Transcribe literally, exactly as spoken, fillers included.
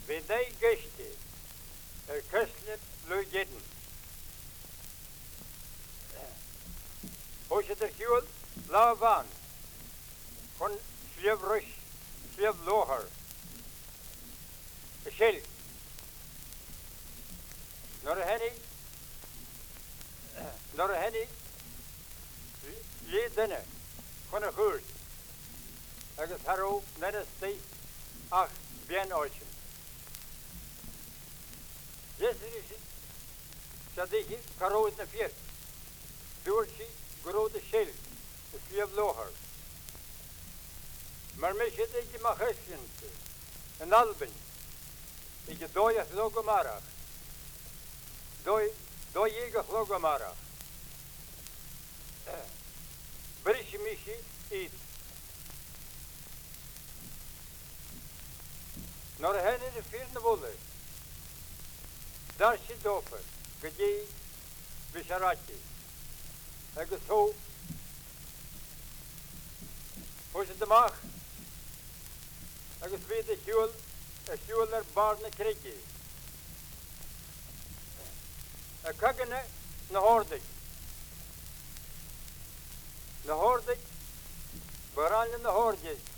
Wie die Gäste, er köstlich Leuten. Hoe je er heel laag aan, van slevrig, slevloger, geschil. Naar henny, naar henny, ledene, van een goed. Ik het haro net als die, ach, bien oortje. Jezus is het, dat ik karo in de vier, doortje, grote schil, de slevloger. Maar mij zit ik in mijn geestje, en alben, ik het dooi als logomarach. Dooi, dooi je logomarach. Brish mishi eet. Naar hen in de vierde wolle. Daar zit over, gedie, bisharati. Ik het zo. Hoe is het de mag? Ik het weet de huil, een huil naar baarne krijgen. Ik kijk er naar hoorde. Naar hoorde, vooral in de hoorde.